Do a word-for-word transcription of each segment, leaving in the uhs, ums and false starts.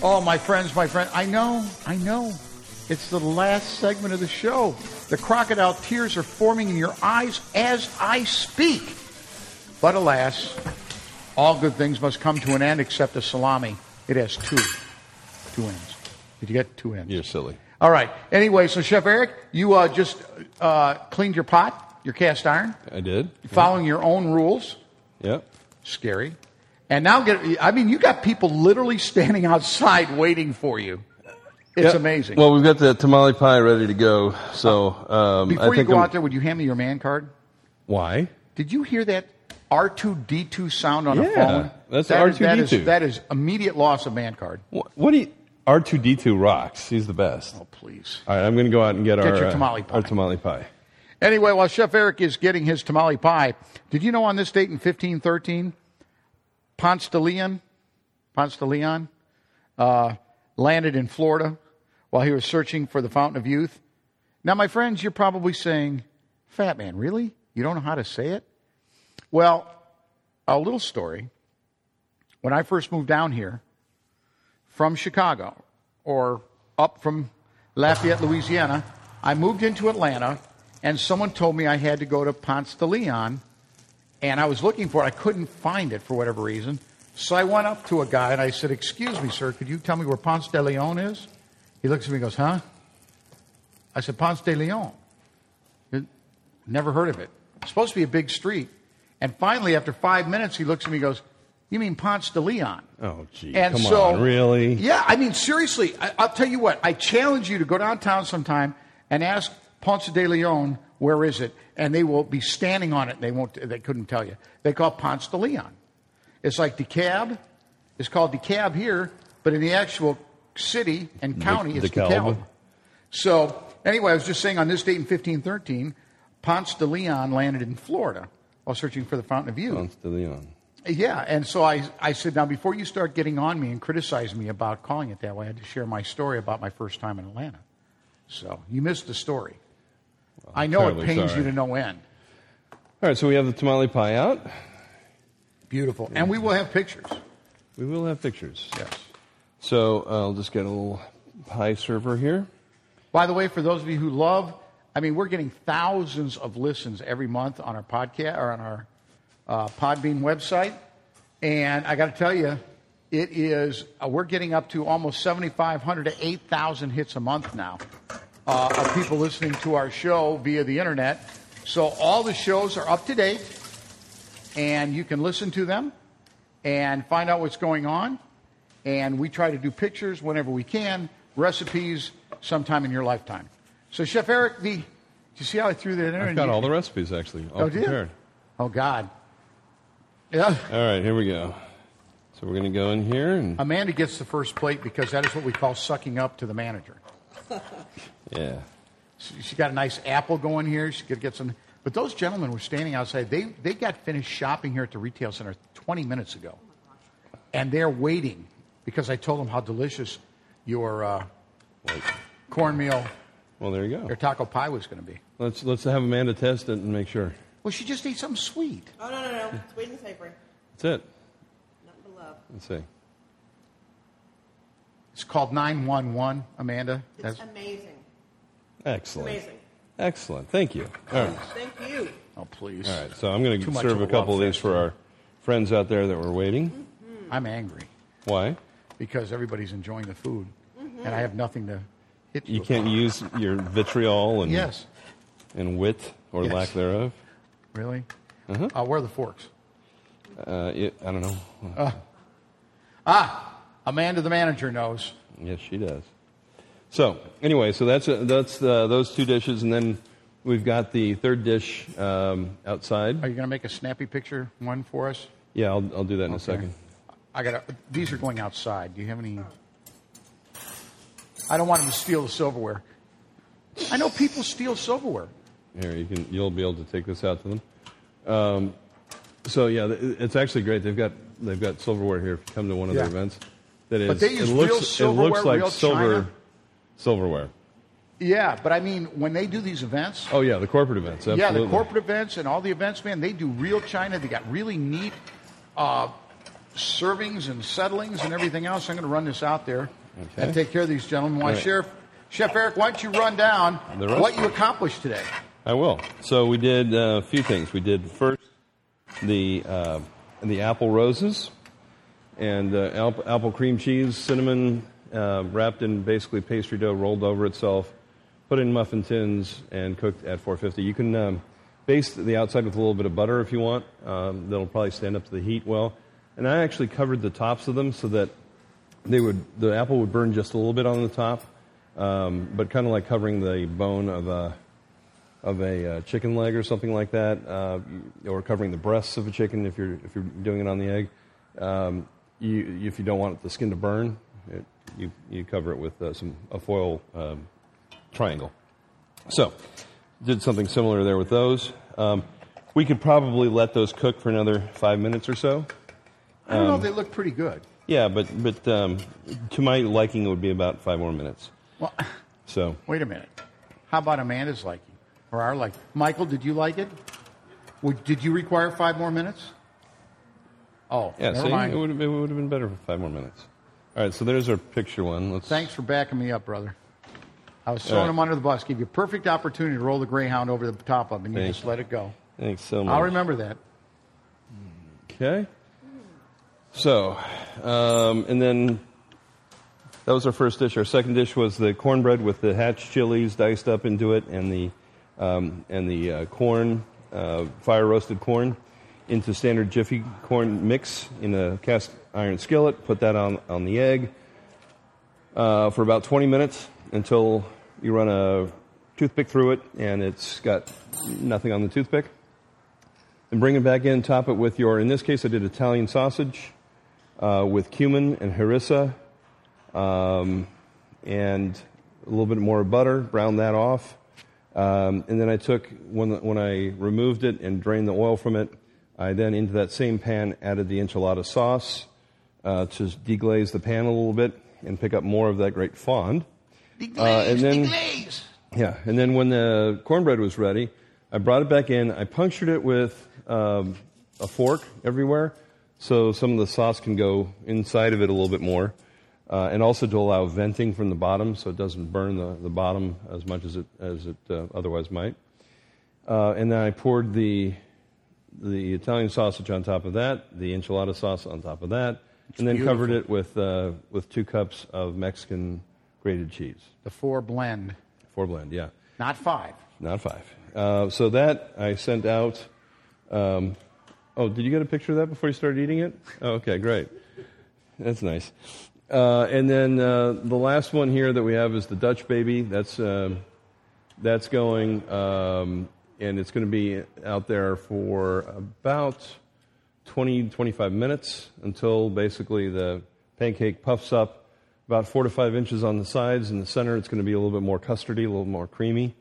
Oh, my friends, my friend, I know, I know. It's the last segment of the show. The crocodile tears are forming in your eyes as I speak. But alas, all good things must come to an end except a salami. It has two. Two ends. Did you get two ends? You're silly. All right. Anyway, so Chef Eric, you uh, just uh, cleaned your pot, your cast iron. I did. Following your own rules. Yep. Scary. And now, get, I mean, you got people literally standing outside waiting for you. It's yep. amazing. Well, we've got the tamale pie ready to go. So um, Before I you think go I'm, out there, would you hand me your man card? Why? Did you hear that R two D two sound on yeah, a phone? that's that R is, two D two. that, is, that is immediate loss of man card. What, what do you... R two D two rocks. He's the best. Oh, please. All right, I'm going to go out and get, get our, your tamale pie. Uh, our tamale pie. Anyway, while Chef Eric is getting his tamale pie, did you know on this date in fifteen thirteen, Ponce de Leon, Ponce de Leon uh, landed in Florida while he was searching for the Fountain of Youth? Now, my friends, you're probably saying, Fat Man, really? You don't know how to say it? Well, a little story. When I first moved down here, from Chicago or up from Lafayette, Louisiana, I moved into Atlanta, and someone told me I had to go to Ponce de Leon, and I was looking for it. I couldn't find it for whatever reason. So I went up to a guy, and I said, excuse me, sir, could you tell me where Ponce de Leon is? He looks at me and goes, huh? I said, Ponce de Leon. Never heard of it. It's supposed to be a big street. And finally, after five minutes, he looks at me and goes, you mean Ponce de Leon? Oh, gee, and come so, on, really? Yeah, I mean, seriously, I, I'll tell you what. I challenge you to go downtown sometime and ask Ponce de Leon, where is it? And they will be standing on it. They won't. They couldn't tell you. They call it Ponce de Leon. It's like DeKalb. It's called DeKalb here, but in the actual city and county, it's DeKalb. DeKalb. So, anyway, I was just saying on this date in fifteen thirteen, Ponce de Leon landed in Florida while searching for the Fountain of Youth. Ponce de Leon. Yeah, and so I, I said, now, before you start getting on me and criticizing me about calling it that way, I had to share my story about my first time in Atlanta. So, you missed the story. Well, I know it pains sorry. you to no end. All right, so we have the tamale pie out. Beautiful. And we will have pictures. We will have pictures. Yes. So, uh, I'll just get a little pie server here. By the way, for those of you who love, I mean, we're getting thousands of listens every month on our podcast, or on our Uh, Podbean website, and I got to tell you, it is uh, we're getting up to almost seventy-five hundred to eight thousand hits a month now uh, of people listening to our show via the internet. So all the shows are up to date, and you can listen to them and find out what's going on. And we try to do pictures whenever we can, recipes sometime in your lifetime. So Chef Eric, the did you see how I threw that in there? I've got all the recipes actually all oh, prepared. Oh God. Yeah. All right, here we go. So we're going to go in here. And Amanda gets the first plate because that is what we call sucking up to the manager. Yeah. She got a nice apple going here. She could get some. But those gentlemen were standing outside. They they got finished shopping here at the retail center twenty minutes ago. And they're waiting because I told them how delicious your uh, cornmeal, well, there you go. your taco pie was going to be. Let's let's have Amanda test it and make sure. Well, she just ate something sweet. Oh, no, no, no. Sweet and savory. That's it. Nothing but love. Let's see. It's called nine one one, Amanda. It's That's... amazing. Excellent. It's amazing. Excellent. Thank you. All right. Thank you. Oh, please. All right. So I'm going Too to much serve of a a couple love of these fest. for our friends out there that were waiting. Mm-hmm. I'm angry Why? because everybody's enjoying the food, mm-hmm. and I have nothing to hit you. You can't use your vitriol and Yes. and wit or Yes. lack thereof. Really? Uh-huh. Uh, where are the forks? Uh, it, I don't know. Uh, ah, Amanda, the manager, knows. Yes, she does. So anyway, so that's uh, that's uh, those two dishes, and then we've got the third dish um, outside. Are you going to make a snappy picture one for us? Yeah, I'll I'll do that in a Okay. second. I got. These are going outside. Do you have any? I don't want them to steal the silverware. I know people steal silverware. Here, you can you'll be able to take this out to them. Um, so yeah, it's actually great. They've got they've got silverware here. If you come to one of Yeah. their events, that is But they use it looks real it silverware, looks like real silver china? silverware. Yeah, but I mean, when they do these events, Oh yeah, the corporate events. Absolutely. yeah, the corporate events and all the events, man, they do real china. They got really neat uh, servings and settlings and everything else. I'm going to run this out there Okay. and take care of these gentlemen. Why, All right. Sheriff, Chef Eric, why don't you run down The rest? what you accomplished today? I will. So we did uh, a few things. We did first the uh, the apple roses and uh, apple, apple cream cheese, cinnamon uh, wrapped in basically pastry dough, rolled over itself, put in muffin tins, and cooked at four fifty. You can um, baste the outside with a little bit of butter if you want. Um, that'll probably stand up to the heat well. And I actually covered the tops of them so that they would the apple would burn just a little bit on the top, um, but kind of like covering the bone of a of a uh, chicken leg or something like that, uh, or covering the breasts of a chicken if you're if you're doing it on the egg. Um, you, if you don't want the skin to burn, it, you you cover it with uh, some a foil um, triangle. So, did something similar there with those. Um, we could probably let those cook for another five minutes or so. I don't know, Um, they look pretty good. Yeah, but but um, to my liking, it would be about five more minutes. Well, So wait a minute. How about Amanda's liking? Or our liking? Michael, did you like it? Would, did you require five more minutes? Oh, yeah, never see, mind. it would have it would have been better for five more minutes. All right, so there's our picture one. Let's. Thanks for backing me up, brother. I was throwing right. him under the bus. Give you a perfect opportunity to roll the Greyhound over the top of him, and you Thank just you. let it go. Thanks so much. I'll remember that. Okay. So, um, and then that was our first dish. Our second dish was the cornbread with the hatch chilies diced up into it, and the um, and the uh, corn, uh, fire roasted corn, into standard Jiffy corn mix in a cast iron skillet. Put that on on the egg uh, for about twenty minutes until you run a toothpick through it, and it's got nothing on the toothpick. Then bring it back in. Top it with your. In this case, I did Italian sausage. Uh, with cumin and harissa, um, and a little bit more butter, brown that off. Um, and then I took, when, when I removed it and drained the oil from it, I then into that same pan added the enchilada sauce uh, to deglaze the pan a little bit and pick up more of that great fond. Deglaze, Uh, and then- deglaze. Yeah, and then when the cornbread was ready, I brought it back in. I punctured it with um, a fork everywhere, so some of the sauce can go inside of it a little bit more, uh, and also to allow venting from the bottom, so it doesn't burn the, the bottom as much as it as it uh, otherwise might. Uh, and then I poured the the Italian sausage on top of that, the enchilada sauce on top of that, and then beautiful. covered it with uh, with two cups of Mexican grated cheese. The four blend, Four blend, yeah. not five. Not five. Uh, so that I sent out. Um, oh, did you get a picture of that before you started eating it? Oh, okay, great. That's nice. Uh, and then uh, the last one here that we have is the Dutch baby. That's um, that's going, um, and it's going to be out there for about twenty, twenty-five minutes until basically the pancake puffs up about four to five inches on the sides. In the center, it's going to be a little bit more custardy, a little more creamy.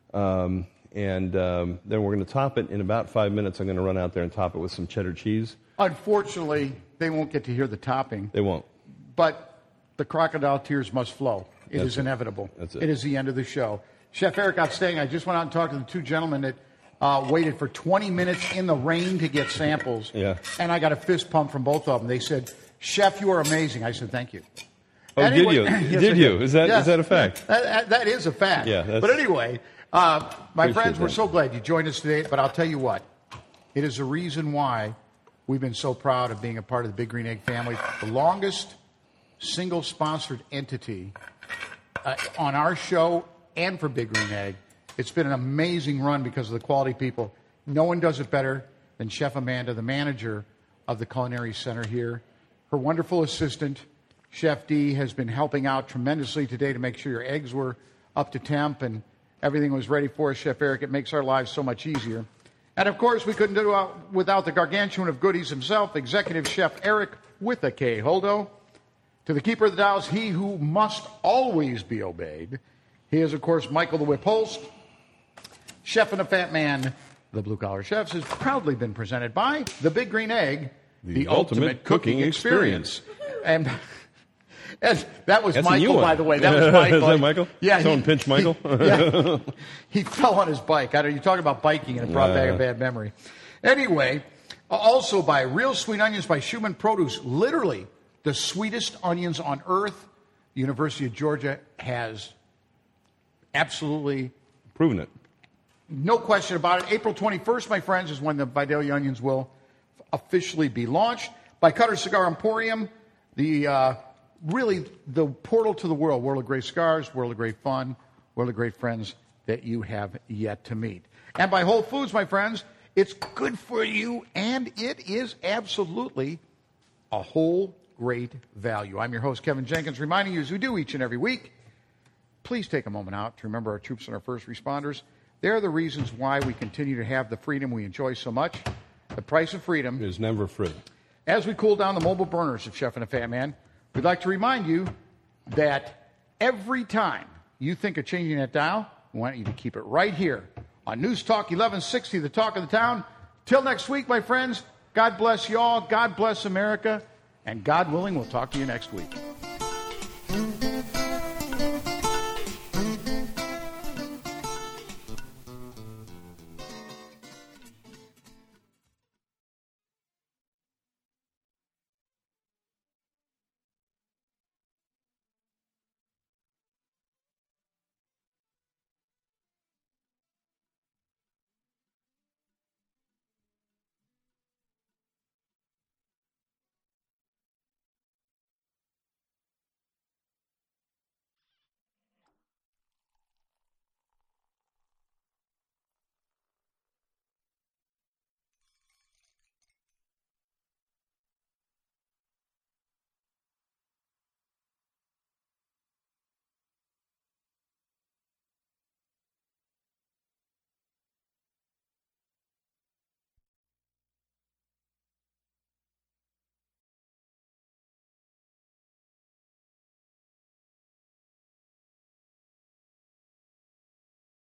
Um, and um, then we're going to top it in about five minutes. I'm going to run out there and top it with some cheddar cheese. Unfortunately, they won't get to hear the topping, They won't. but the crocodile tears must flow. It That's is it. inevitable. That's it. It is the end of the show. Chef Eric outstanding. I just went out and talked to the two gentlemen that uh, waited for twenty minutes in the rain to get samples. Yeah. And I got a fist pump from both of them. They said, Chef, you are amazing. I said, thank you. Oh, Anyway- did you? Yes, did I you? Is that Yes. is that a fact? That, that- that is a fact. Yeah, that's- But anyway, uh, my Appreciate friends, we're that. so glad you joined us today. But I'll tell you what, it is the reason why we've been so proud of being a part of the Big Green Egg family. The longest single-sponsored entity uh, on our show and for Big Green Egg. It's been an amazing run because of the quality people. No one does it better than Chef Amanda, the manager of the Culinary Center here. Her wonderful assistant, Chef D, has been helping out tremendously today to make sure your eggs were up to temp and everything was ready for us, Chef Eric. It makes our lives so much easier. And, of course, we couldn't do it without the gargantuan of goodies himself, Executive Chef Eric with a K. Holdo. To the keeper of the dials, he who must always be obeyed. He is, of course, Michael the Whip Holst. Chef and the Fat Man, the Blue Collar Chefs, has proudly been presented by the Big Green Egg, the, ultimate, cooking experience. And, and that was That's a new Michael, one. by the way. That was Michael. Is that Michael? Yeah. Someone he- pinch Michael? He, yeah. He fell on his bike. I don't, you talk about biking, and it brought back a bad memory. Anyway, Also by Real Sweet Onions by Schumann Produce, literally the sweetest onions on earth. The University of Georgia has absolutely proven it. No question about it. April twenty-first, my friends, is when the Vidalia onions will officially be launched. By Cutter Cigar Emporium, the uh, really the portal to the world, world of great cigars, world of great fun, world of great friends that you have yet to meet. And by Whole Foods, my friends, it's good for you, and it is absolutely a whole great value. I'm your host, Kevin Jenkins, reminding you, as we do each and every week, please take a moment out to remember our troops and our first responders. They're the reasons why we continue to have the freedom we enjoy so much. The price of freedom is never free. As we cool down the mobile burners of Chef and a Fat Man, we'd like to remind you that every time you think of changing that dial, we want you to keep it right here on News Talk eleven sixty, the talk of the town. Till next week, my friends, God bless you all, God bless America, and God willing, we'll talk to you next week.